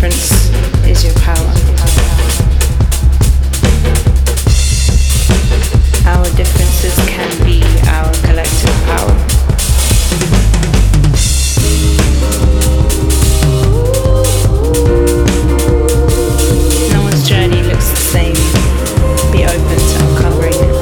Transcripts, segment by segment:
difference is your power. Our differences can be our collective power. No one's journey looks the same. Be open to uncovering it.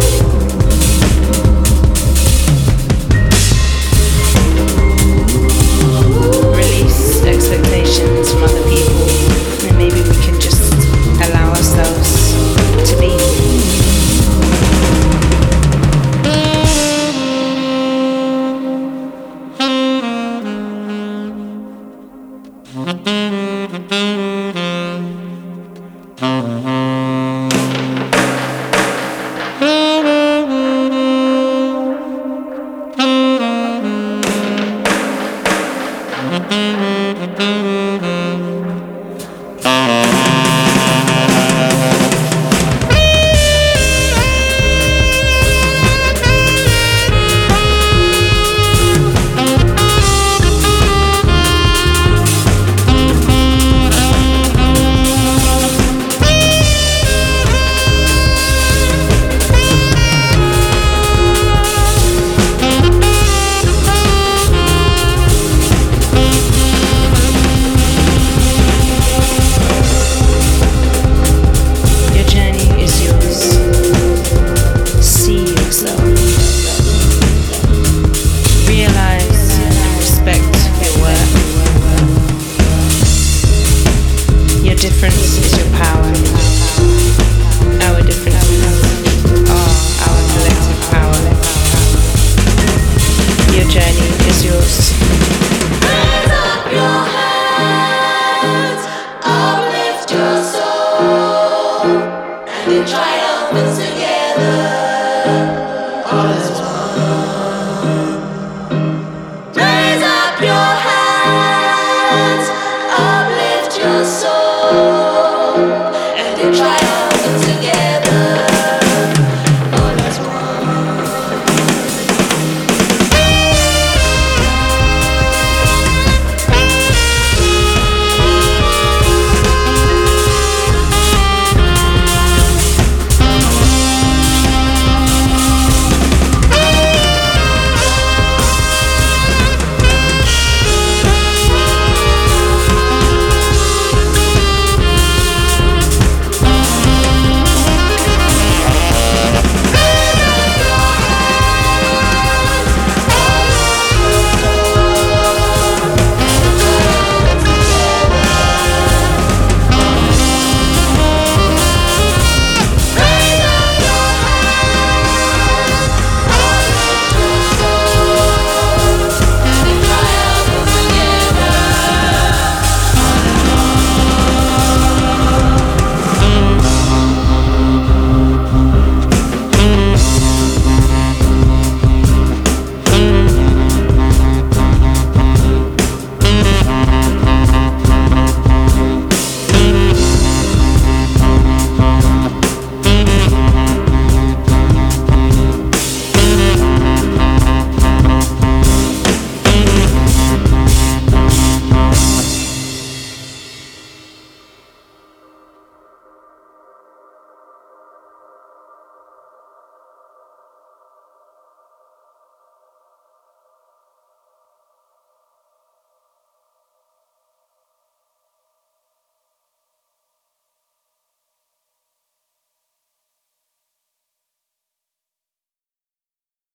Release expectations from other people, and maybe we can just allow ourselves to be. Difference is your power. Our differences are our collective power. Your journey is yours. Raise up your hands, uplift your soul, and in triumphance together, all is one. Raise up your hands.